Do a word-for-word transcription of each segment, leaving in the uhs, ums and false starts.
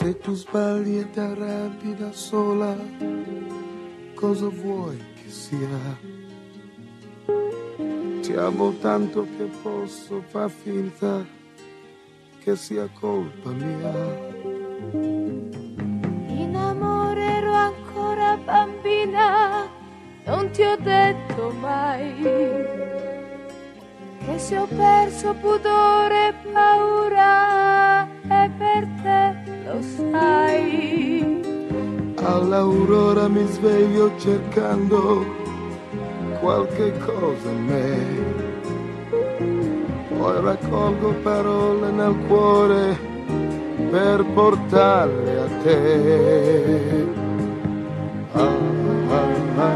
Se tu sbagli e ti arrabbi da sola, cosa vuoi che sia? Ti amo tanto che posso far finta che sia colpa mia. In amore ero ancora bambina, non ti ho detto mai che se ho perso pudore e paura è per te, lo sai. All'aurora mi sveglio cercando qualche cosa in me, poi raccolgo parole nel cuore per portarle a te. Ah, ah, ah,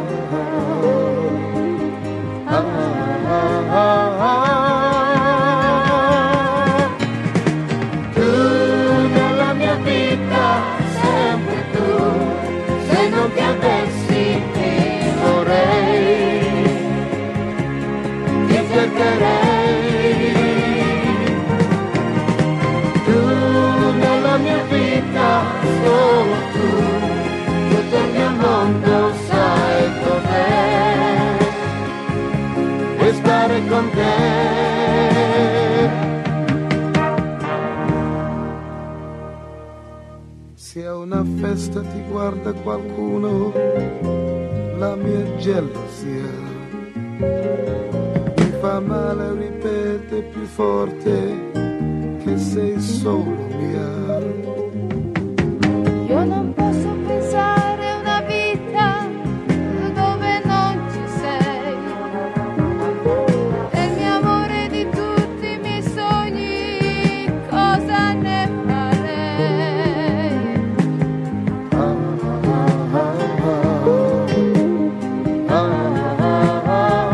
ah, ah, ah, ah. Tu nella mia vita, sempre tu, se non ti avessi ti vorrei, ti cercherei. Tu nella mia vita, solo tu, tutto il mio mondo sai cos'è, e stare con te. Se a una festa ti guarda qualcuno, la mia gelosia mi fa male, ripete più forte che sei solo mia. Io non posso pensare a una vita dove non ci sei. Del mio amore, di tutti i miei sogni, cosa ne farei? Ah, ah, ah, ah, ah,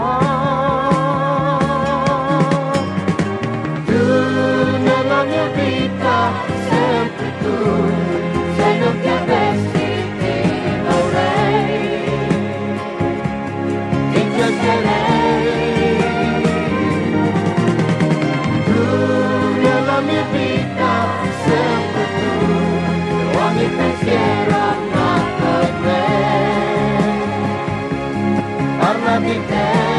ah. Tu nella mia vita, sempre tu, se non ti avessi ti vorrei, ti cercherei. Tu nella mia vita, sempre tu, e ogni pensiero nato in me parla di te.